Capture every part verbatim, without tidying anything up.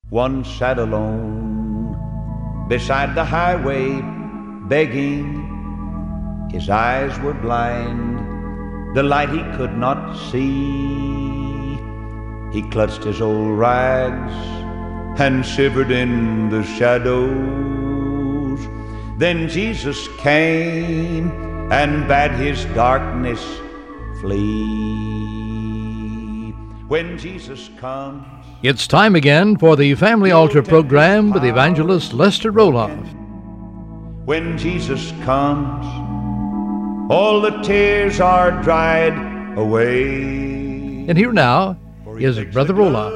One sat alone beside the highway, begging. His eyes were blind, the light he could not see. He clutched his old rags and shivered in the shadows. Then Jesus came and bade his darkness flee. When Jesus comes, it's time again for the Family Altar program with evangelist Lester Roloff. When Jesus comes, all the tears are dried away. And here now is Brother Roloff.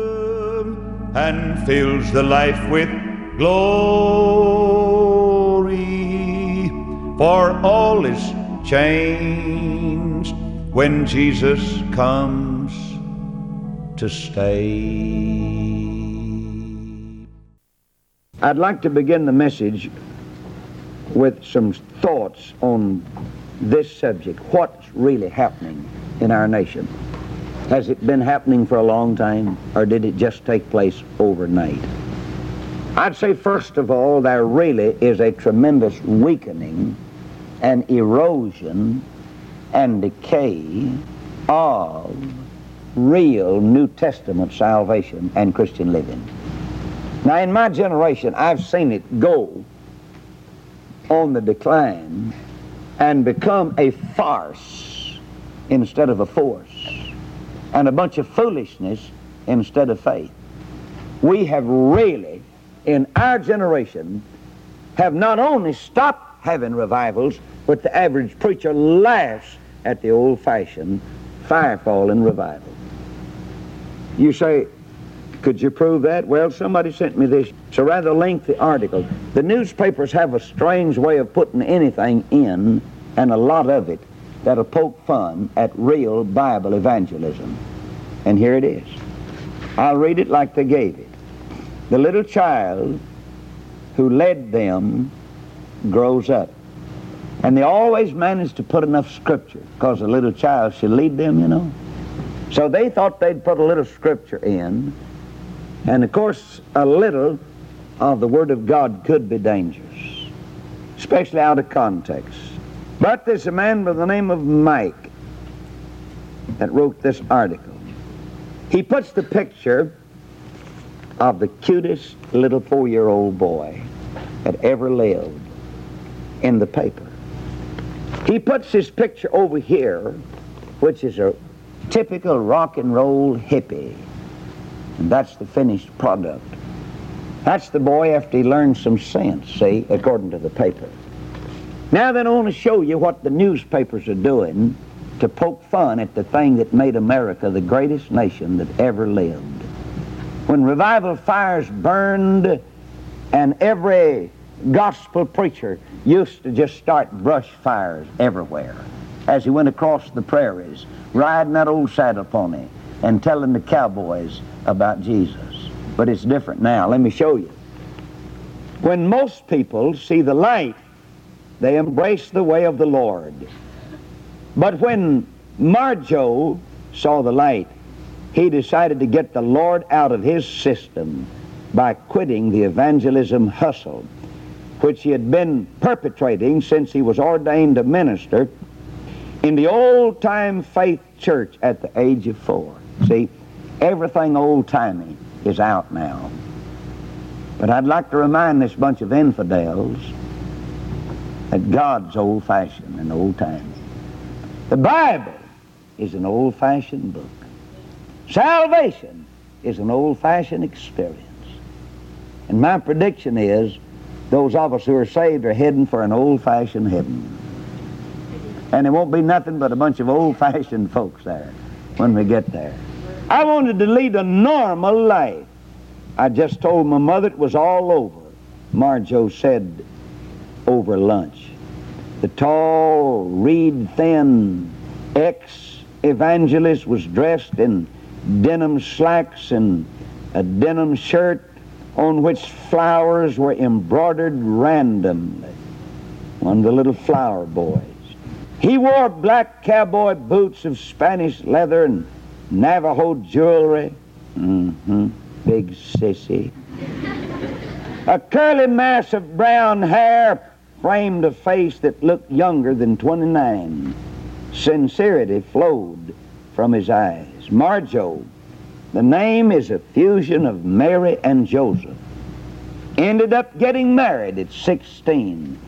And fills the life with glory, for all is changed when Jesus comes to stay. I'd like to begin the message with some thoughts on this subject. What's really happening in our nation? Has it been happening for a long time, or did it just take place overnight? I'd say, first of all, there really is a tremendous weakening and erosion and decay of real New Testament salvation and Christian living. Now, in my generation, I've seen it go on the decline and become a farce instead of a force, and a bunch of foolishness instead of faith. We have really, in our generation, have not only stopped having revivals, but the average preacher laughs at the old-fashioned fire-falling revival. You say, could you prove that? Well, somebody sent me this. It's a rather lengthy article. The newspapers have a strange way of putting anything in, and a lot of it, that'll poke fun at real Bible evangelism. And here it is. I'll read it like they gave it. The little child who led them grows up. And they always manage to put enough scripture, because a little child should lead them, you know. So they thought they'd put a little scripture in, and of course a little of the Word of God could be dangerous, especially out of context. But there's a man by the name of Mike that wrote this article. He puts the picture of the cutest little four-year-old boy that ever lived in the paper. He puts his picture over here, which is a typical rock and roll hippie. And that's the finished product. That's the boy after he learned some sense, see, according to the paper. Now then, I want to show you what the newspapers are doing to poke fun at the thing that made America the greatest nation that ever lived. When revival fires burned and every gospel preacher used to just start brush fires everywhere as he went across the prairies, riding that old saddle pony and telling the cowboys about Jesus. But it's different now. Let me show you. When most people see the light, they embrace the way of the Lord. But when Marjo saw the light, he decided to get the Lord out of his system by quitting the evangelism hustle, which he had been perpetrating since he was ordained a minister in the old-time faith church at the age of four. See, everything old-timey is out now. But I'd like to remind this bunch of infidels that God's old-fashioned and old-timey. The Bible is an old-fashioned book. Salvation is an old-fashioned experience. And my prediction is those of us who are saved are heading for an old-fashioned heaven. And there won't be nothing but a bunch of old-fashioned folks there when we get there. I wanted to lead a normal life. I just told my mother it was all over. Marjo said over lunch. The tall, reed-thin ex-evangelist was dressed in denim slacks and a denim shirt on which flowers were embroidered randomly. One of the little flower boys. He wore black cowboy boots of Spanish leather and Navajo jewelry. Mm-hmm. big sissy. A curly mass of brown hair framed a face that looked younger than twenty-nine. Sincerity flowed from his eyes. Marjo, the name is a fusion of Mary and Joseph. Ended up getting married at sixteen.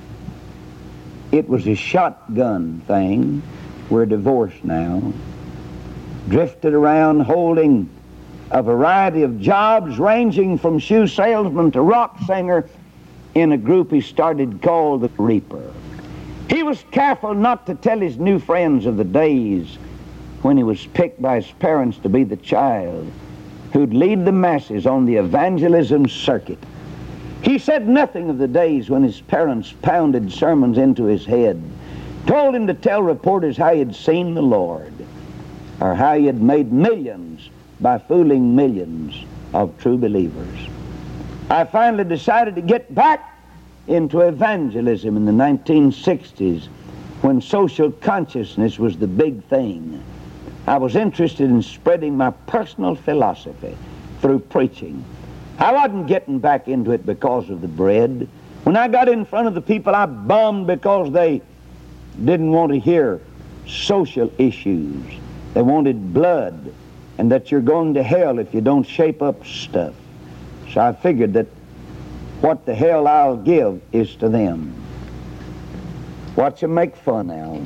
It was a shotgun thing. We're divorced now. Drifted around holding a variety of jobs ranging from shoe salesman to rock singer in a group he started called the Reaper. He was careful not to tell his new friends of the days when he was picked by his parents to be the child who'd lead the masses on the evangelism circuit. He said nothing of the days when his parents pounded sermons into his head, told him to tell reporters how he had seen the Lord, or how he had made millions by fooling millions of true believers. I finally decided to get back into evangelism in the nineteen sixties when social consciousness was the big thing. I was interested in spreading my personal philosophy through preaching. I wasn't getting back into it because of the bread. When I got in front of the people, I bummed because they didn't want to hear social issues. They wanted blood, and that you're going to hell if you don't shape up stuff. So I figured that what the hell I'll give is to them. Watch them make fun out.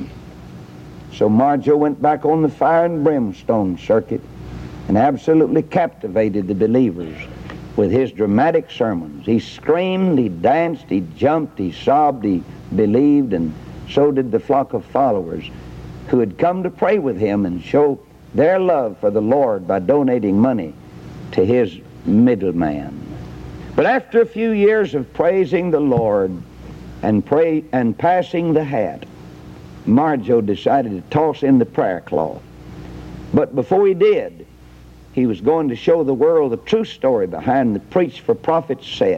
So Marjo went back on the fire and brimstone circuit and absolutely captivated the believers with his dramatic sermons. He screamed, he danced, he jumped, he sobbed, he believed, and so did the flock of followers who had come to pray with him and show their love for the Lord by donating money to his middleman. But after a few years of praising the Lord and pray and passing the hat, Marjo decided to toss in the prayer cloth. But before he did, he was going to show the world the true story behind the Preach for Profit set.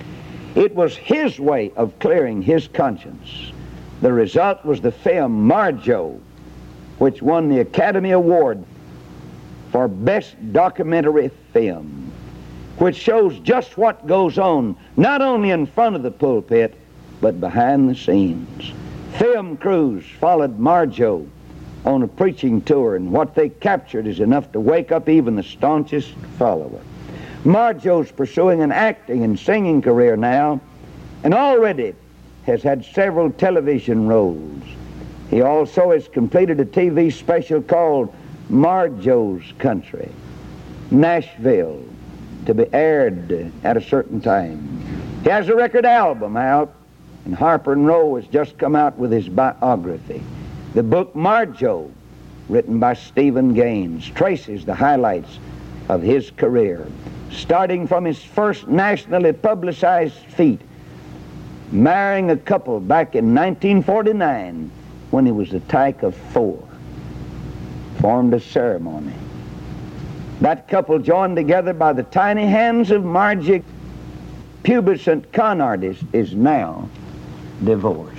It was his way of clearing his conscience. The result was the film Marjo, which won the Academy Award for Best Documentary Film, which shows just what goes on, not only in front of the pulpit, but behind the scenes. Film crews followed Marjo on a preaching tour, and what they captured is enough to wake up even the staunchest follower. Marjo's pursuing an acting and singing career now, and already has had several television roles. He also has completed a T V special called Marjo's Country, Nashville, to be aired at a certain time. He has a record album out, and Harper and Row has just come out with his biography. The book Marjo, written by Stephen Gaines, traces the highlights of his career, starting from his first nationally publicized feat, marrying a couple back in nineteen forty-nine when he was a tyke of four. Formed a ceremony. That couple, joined together by the tiny hands of Margie, pubescent con artist, is now divorced.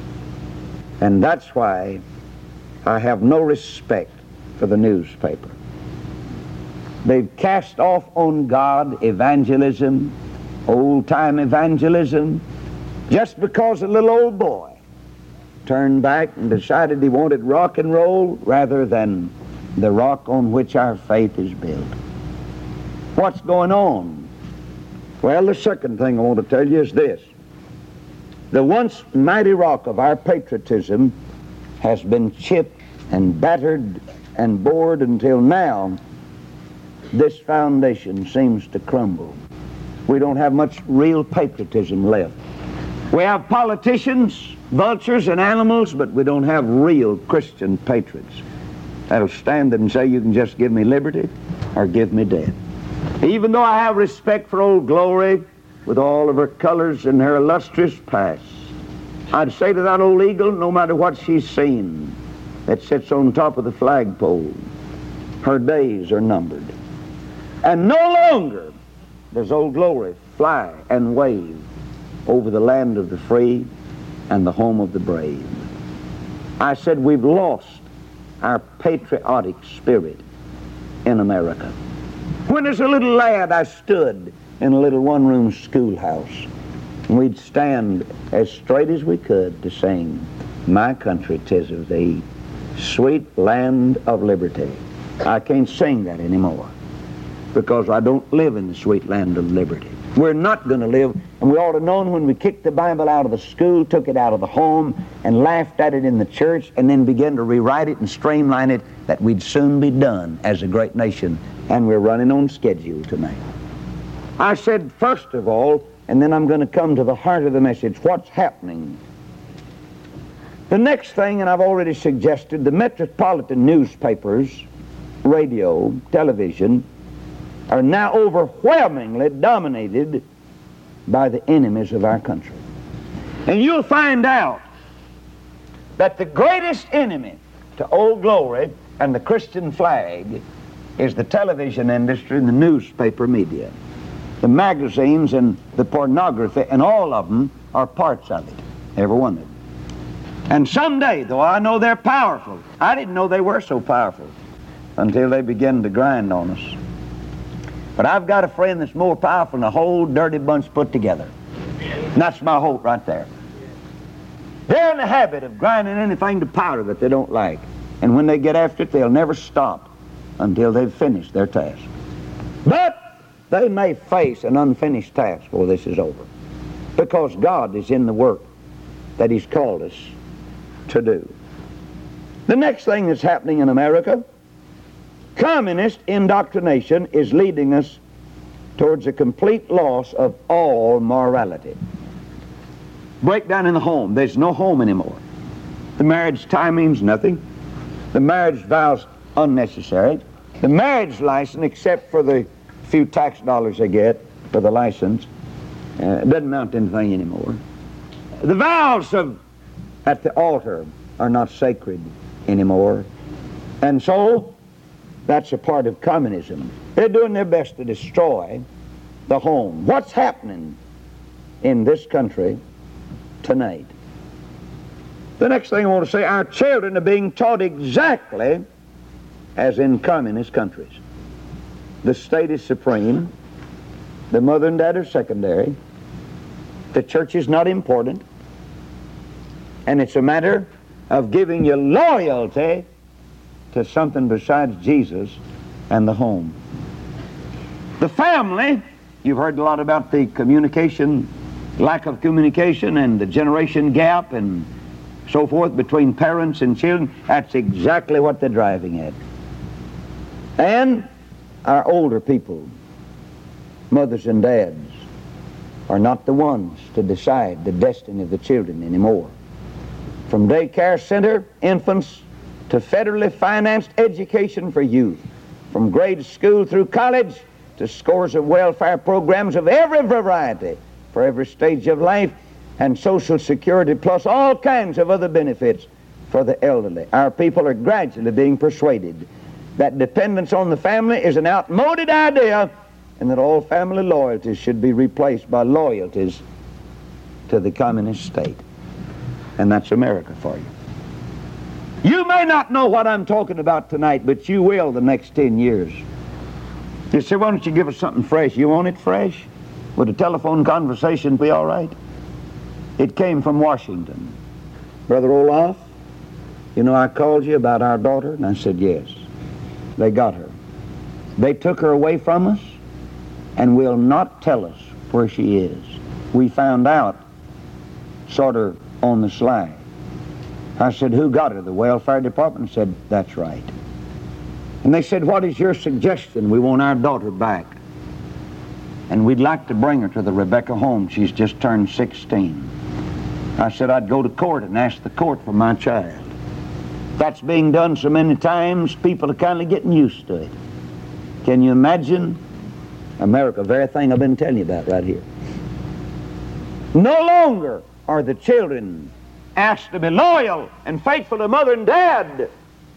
And that's why I have no respect for the newspaper. They've cast off on God evangelism, old-time evangelism, just because a little old boy turned back and decided he wanted rock and roll rather than the rock on which our faith is built. What's going on? Well, the second thing I want to tell you is this. The once mighty rock of our patriotism has been chipped and battered and bored until now this foundation seems to crumble. We don't have much real patriotism left. We have politicians, vultures and animals, but we don't have real Christian patriots that'll stand and say, you can just give me liberty or give me death. Even though I have respect for Old Glory with all of her colors and her illustrious past, I'd say to that old eagle, no matter what she's seen, that sits on top of the flagpole, her days are numbered. And no longer does Old Glory fly and wave over the land of the free and the home of the brave. I said we've lost our patriotic spirit in America. When as a little lad I stood in a little one-room schoolhouse, and we'd stand as straight as we could to sing, "My country, 'tis of thee, sweet land of liberty." I can't sing that anymore because I don't live in the sweet land of liberty. We're not going to live, and we ought to have known when we kicked the Bible out of the school, took it out of the home, and laughed at it in the church, and then began to rewrite it and streamline it, that we'd soon be done as a great nation, and we're running on schedule tonight. I said, first of all, and then I'm going to come to the heart of the message, what's happening. The next thing, and I've already suggested, the metropolitan newspapers, radio, television, are now overwhelmingly dominated by the enemies of our country. And you'll find out that the greatest enemy to Old Glory and the Christian flag is the television industry and the newspaper media. The magazines and the pornography, and all of them are parts of it, every one of them. And someday, though I know they're powerful, I didn't know they were so powerful until they began to grind on us. But I've got a friend that's more powerful than a whole dirty bunch put together. And that's my hope right there. They're in the habit of grinding anything to powder that they don't like. And when they get after it, they'll never stop until they've finished their task. But they may face an unfinished task before this is over, because God is in the work that He's called us to do. The next thing that's happening in America, communist indoctrination is leading us towards a complete loss of all morality. Breakdown in the home. There's no home anymore. The marriage tie means nothing. The marriage vows unnecessary. The marriage license, except for the few tax dollars they get for the license, uh, doesn't amount to anything anymore. The vows of at the altar are not sacred anymore. And so that's a part of communism. They're doing their best to destroy the home. What's happening in this country tonight? The next thing I want to say, our children are being taught exactly as in communist countries. The state is supreme. The mother and dad are secondary. The church is not important. And it's a matter of giving your loyalty to something besides Jesus and the home. The family, you've heard a lot about the communication, lack of communication and the generation gap and so forth between parents and children. That's exactly what they're driving at. And our older people, mothers and dads, are not the ones to decide the destiny of the children anymore. From daycare center, infants, to federally financed education for youth, from grade school through college, to scores of welfare programs of every variety for every stage of life, and Social Security, plus all kinds of other benefits for the elderly. Our people are gradually being persuaded that dependence on the family is an outmoded idea, and that all family loyalties should be replaced by loyalties to the communist state. And that's America for you. You may not know what I'm talking about tonight, but you will the next ten years. You say, why don't you give us something fresh? You want it fresh? Would a telephone conversation be all right? It came from Washington. Brother Olaf, you know, I called you about our daughter, and I said, yes. They got her. They took her away from us and will not tell us where she is. We found out sort of on the sly. I said, who got her? The welfare department said, that's right. And they said, what is your suggestion? We want our daughter back. And we'd like to bring her to the Rebecca home. She's just turned sixteen. I said, I'd go to court and ask the court for my child. That's being done so many times, people are kind of getting used to it. Can you imagine? America, very thing I've been telling you about right here. No longer are the children asked to be loyal and faithful to mother and dad,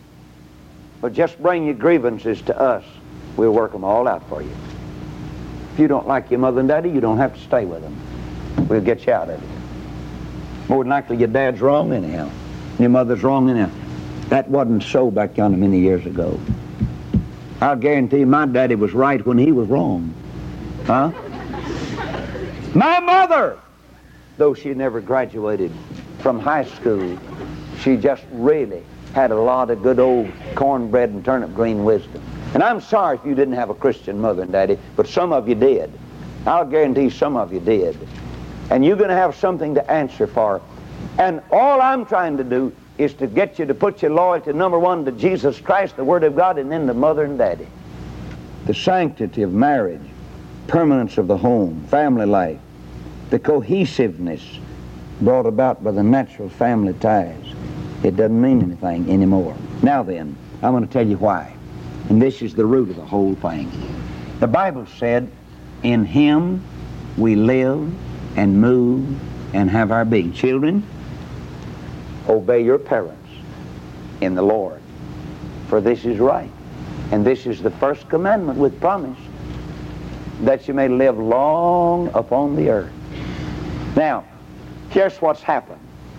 but just bring your grievances to us. We'll work them all out for you. If you don't like your mother and daddy, you don't have to stay with them. We'll get you out of it. More than likely your dad's wrong anyhow. Your mother's wrong anyhow. That wasn't so back yonder many years ago. I'll guarantee you my daddy was right when he was wrong. Huh? My mother, though she never graduated from high school, she just really had a lot of good old cornbread and turnip green wisdom. And I'm sorry if you didn't have a Christian mother and daddy, but some of you did. I'll guarantee some of you did. And you're going to have something to answer for. And all I'm trying to do is to get you to put your loyalty, number one, to Jesus Christ, the Word of God, and then to mother and daddy. The sanctity of marriage, permanence of the home, family life, the cohesiveness brought about by the natural family ties. It doesn't mean anything anymore. Now then, I'm going to tell you why. And this is the root of the whole thing. The Bible said, in Him we live and move and have our being. Children, obey your parents in the Lord, for this is right. And this is the first commandment with promise, that you may live long upon the earth. Now, here's what's happened.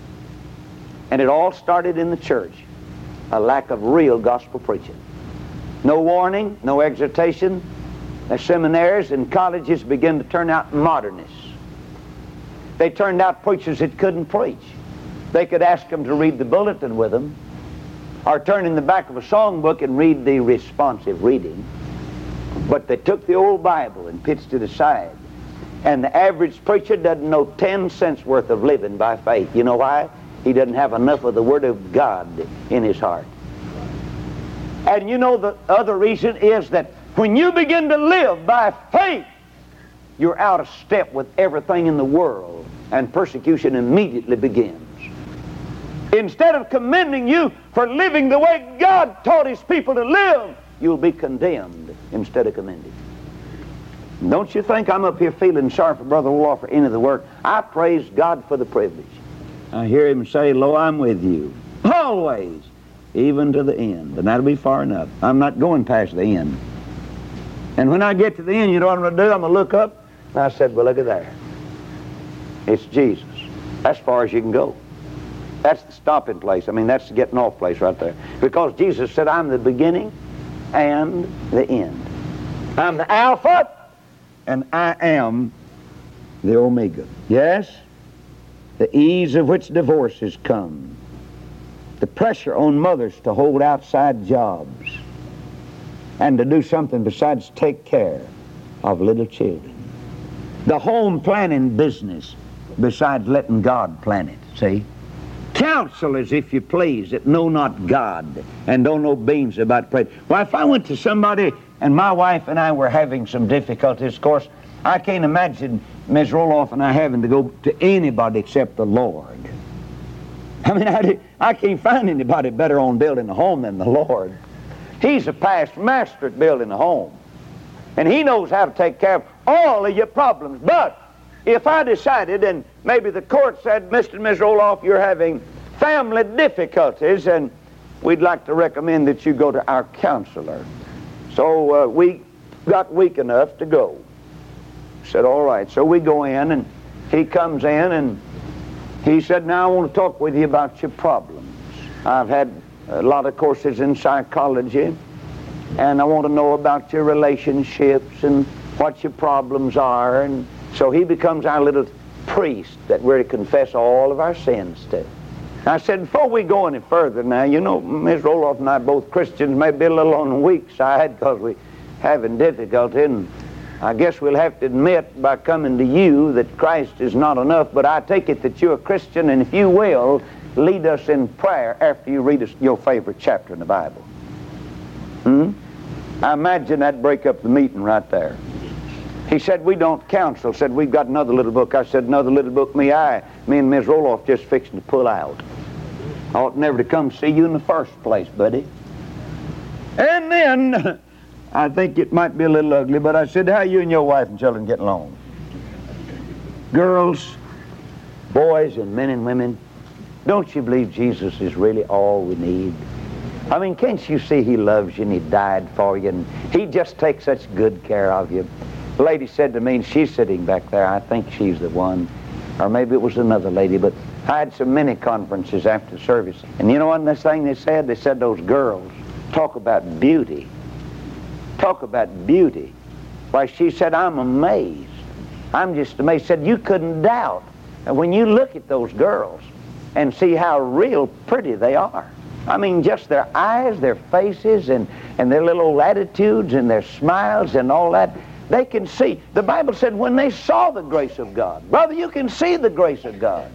And it all started in the church. A lack of real gospel preaching. No warning, no exhortation. The seminaries and colleges began to turn out modernists. They turned out preachers that couldn't preach. They could ask them to read the bulletin with them, or turn in the back of a songbook and read the responsive reading. But they took the old Bible and pitched it aside. And the average preacher doesn't know ten cents worth of living by faith. You know why? He doesn't have enough of the Word of God in his heart. And you know the other reason is that when you begin to live by faith, you're out of step with everything in the world, and persecution immediately begins. Instead of commending you for living the way God taught His people to live, you'll be condemned instead of commended. Don't you think I'm up here feeling sorry for Brother Olaf for any of the work? I praise God for the privilege. I hear him say, "Lo, I'm with you, always, even to the end." And that'll be far enough. I'm not going past the end. And when I get to the end, you know what I'm going to do? I'm going to look up, and I said, well, look at there. It's Jesus. That's as far as you can go. That's the stopping place. I mean, that's the getting off place right there. Because Jesus said, I'm the beginning and the end. I'm the Alpha, and I am the Omega. Yes? The ease of which divorce has come. The pressure on mothers to hold outside jobs and to do something besides take care of little children. The home planning business besides letting God plan it, see? Counsel as if you please that know not God and don't know beans about prayer. Well, if I went to somebody and my wife and I were having some difficulties, of course, I can't imagine Miz Roloff and I having to go to anybody except the Lord. I mean, I, I can't find anybody better on building a home than the Lord. He's a past master at building a home. And He knows how to take care of all of your problems. But if I decided, and maybe the court said, Mister and Miz Roloff, you're having family difficulties, and we'd like to recommend that you go to our counselor. So uh, we got weak enough to go. Said, all right. So we go in, and he comes in, and he said, now I want to talk with you about your problems. I've had a lot of courses in psychology, and I want to know about your relationships and what your problems are. And so he becomes our little priest that we're to confess all of our sins to. I said, before we go any further now, you know, Miz Roloff and I, both Christians, may be a little on the weak side because we're having difficulty, and I guess we'll have to admit by coming to you that Christ is not enough, but I take it that you're a Christian, and if you will, lead us in prayer after you read us your favorite chapter in the Bible. Hmm? I imagine that'd break up the meeting right there. He said, we don't counsel. Said, we've got another little book. I said, another little book? Me, I, me and Miz Roloff just fixing to pull out. I ought never to come see you in the first place, buddy. And then, I think it might be a little ugly, but I said, how you and your wife and children getting along? Girls, boys, and men and women, don't you believe Jesus is really all we need? I mean, can't you see He loves you and He died for you and He just takes such good care of you? The lady said to me, and she's sitting back there, I think she's the one, or maybe it was another lady, but I had some mini conferences after service. And you know what this thing they said? They said those girls talk about beauty. talk about beauty. Why, she said, I'm amazed. I'm just amazed. Said, you couldn't doubt. And when you look at those girls and see how real pretty they are. I mean, just their eyes, their faces, and, and their little attitudes and their smiles and all that, they can see. The Bible said when they saw the grace of God. Brother, you can see the grace of God.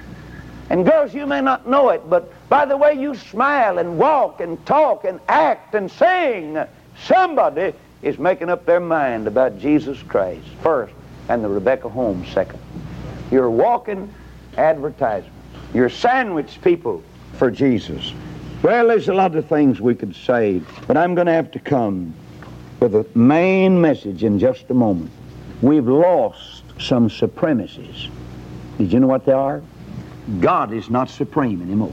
And girls, you may not know it, but by the way you smile and walk and talk and act and sing, somebody is making up their mind about Jesus Christ first and the Rebecca Holmes second. You're walking advertisements. You're sandwich people for Jesus. Well, there's a lot of things we could say, but I'm going to have to come with a main message in just a moment. We've lost some supremacies. Did you know what they are? God is not supreme anymore.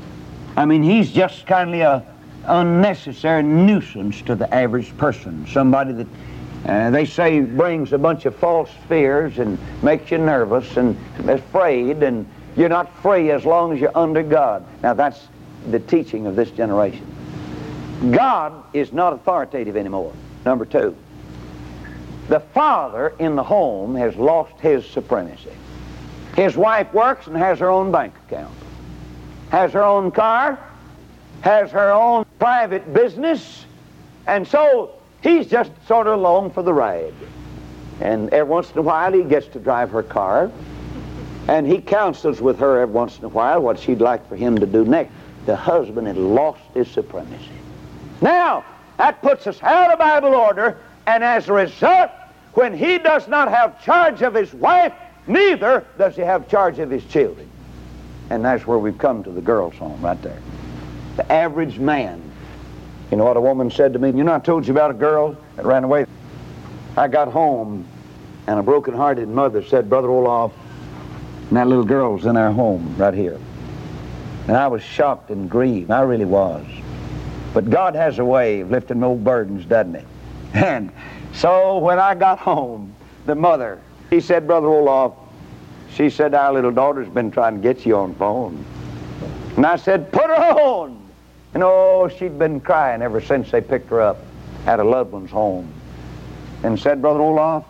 I mean, he's just kind of a unnecessary nuisance to the average person. Somebody that uh, they say brings a bunch of false fears and makes you nervous and afraid, and you're not free as long as you're under God. Now, that's the teaching of this generation. God is not authoritative anymore. Number two, the father in the home has lost his supremacy. His wife works and has her own bank account, has her own car, has her own private business, and so he's just sort of along for the ride. And every once in a while he gets to drive her car, and he counsels with her every once in a while what she'd like for him to do next. The husband had lost his supremacy. Now, that puts us out of Bible order, and as a result, when he does not have charge of his wife, neither does he have charge of his children. And that's where we've come to the girls' home right there. The average man. You know what a woman said to me? You know, I told you about a girl that ran away. I got home, and a broken-hearted mother said, Brother Olaf, and that little girl's in our home right here. And I was shocked and grieved. I really was. But God has a way of lifting old burdens, doesn't he? And so when I got home, the mother, she said, Brother Olaf, she said, our little daughter's been trying to get you on the phone. And I said, put her on. And oh, she'd been crying ever since they picked her up at a loved one's home. And said, Brother Olaf,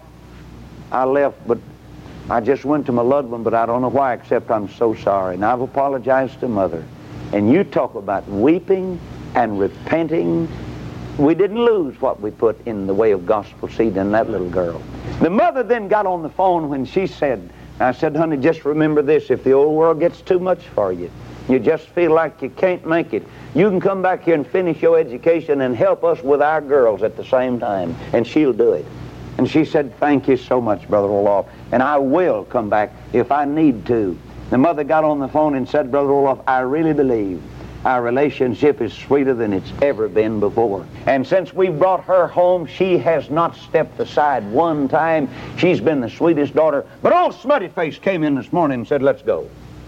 I left, but I just went to my loved one, but I don't know why, except I'm so sorry. And I've apologized to Mother. And you talk about weeping and repenting. We didn't lose what we put in the way of gospel seed in that little girl. The mother then got on the phone when she said, I said, honey, just remember this, if the old world gets too much for you, you just feel like you can't make it, you can come back here and finish your education and help us with our girls at the same time, and she'll do it. And she said, thank you so much, Brother Olaf, and I will come back if I need to. The mother got on the phone and said, Brother Olaf, I really believe our relationship is sweeter than it's ever been before. And since we brought her home, she has not stepped aside one time. She's been the sweetest daughter. But old Smutty Face came in this morning and said, let's go.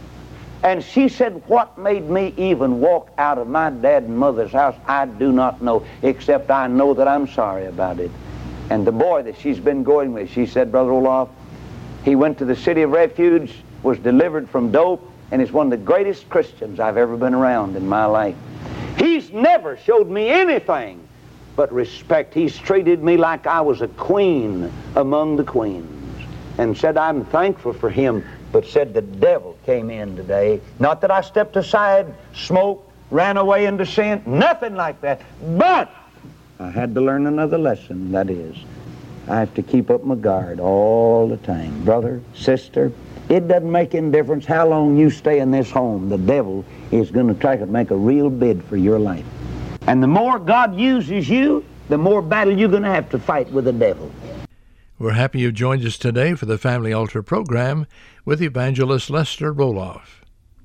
And she said, what made me even walk out of my dad and mother's house, I do not know, except I know that I'm sorry about it. And the boy that she's been going with, she said, Brother Olaf, he went to the City of Refuge, was delivered from dope, and is one of the greatest Christians I've ever been around in my life. He's never showed me anything but respect. He's treated me like I was a queen among the queens, and said I'm thankful for him, but said the devil came in today. Not that I stepped aside, smoked, ran away into sin, nothing like that, but I had to learn another lesson, that is, I have to keep up my guard all the time. Brother, sister, it doesn't make any difference how long you stay in this home. The devil is going to try to make a real bid for your life. And the more God uses you, the more battle you're going to have to fight with the devil. We're happy you joined us today for the Family Altar program with Evangelist Lester Roloff.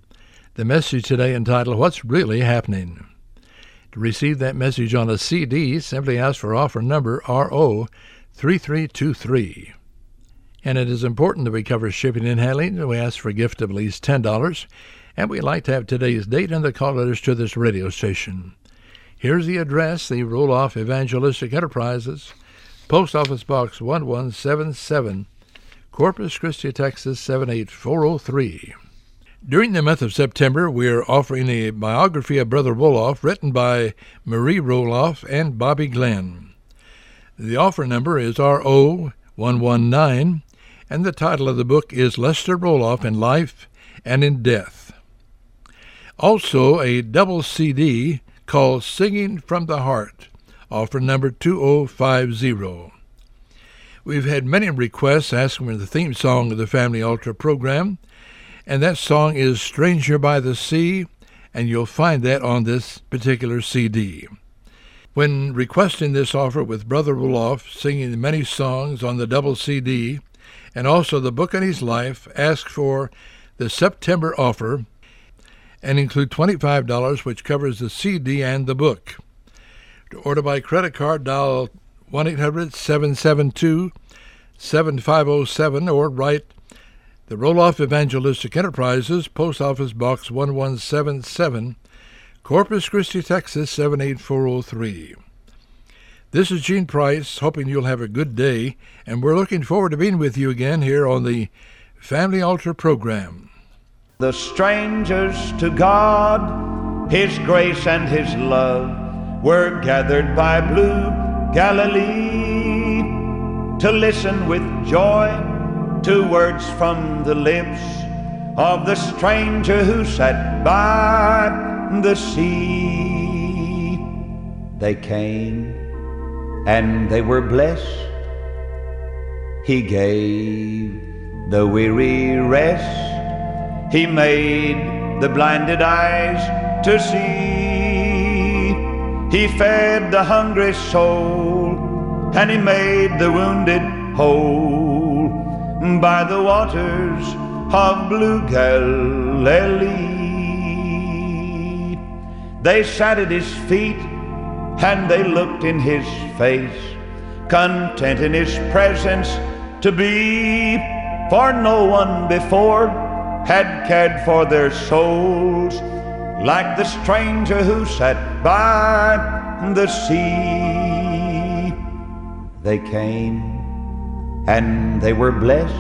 The message today entitled, What's Really Happening? To receive that message on a C D, simply ask for offer number R O three three two three. And it is important that we cover shipping and handling. We ask for a gift of at least ten dollars, and we'd like to have today's date and the call letters to this radio station. Here's the address, the Roloff Evangelistic Enterprises, Post Office Box one one seven seven, Corpus Christi, Texas seven eight four oh three. During the month of September, we are offering a biography of Brother Roloff written by Marie Roloff and Bobby Glenn. The offer number is R O one one nine, and the title of the book is Lester Roloff in Life and in Death. Also, a double C D called Singing from the Heart, offer number two oh five oh. We've had many requests asking for the theme song of the Family Altar program, and that song is Stranger by the Sea, and you'll find that on this particular C D. When requesting this offer with Brother Roloff, singing many songs on the double C D, and also the book on his life, ask for the September offer and include twenty-five dollars, which covers the C D and the book. To order by credit card, dial one eight hundred seven seven two seven five oh seven or write the Roloff Evangelistic Enterprises, Post Office Box one one seven seven, Corpus Christi, Texas seven eight four oh three. This is Gene Price, hoping you'll have a good day, and we're looking forward to being with you again here on the Family Altar program. The strangers to God, His grace and His love, were gathered by blue Galilee to listen with joy to words from the lips of the stranger who sat by the sea. They came and they were blessed. He gave the weary rest. He made the blinded eyes to see. He fed the hungry soul, and He made the wounded whole by the waters of blue Galilee. They sat at His feet and they looked in His face, content in His presence to be, for no one before had cared for their souls like the stranger who sat by the sea. They came and they were blessed.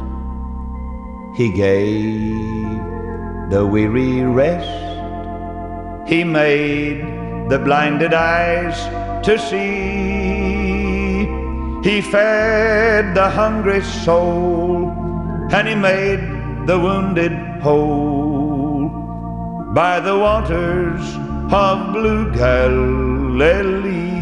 He gave the weary rest. He made the blinded eyes to see. He fed the hungry soul, and He made the wounded whole by the waters of blue Galilee.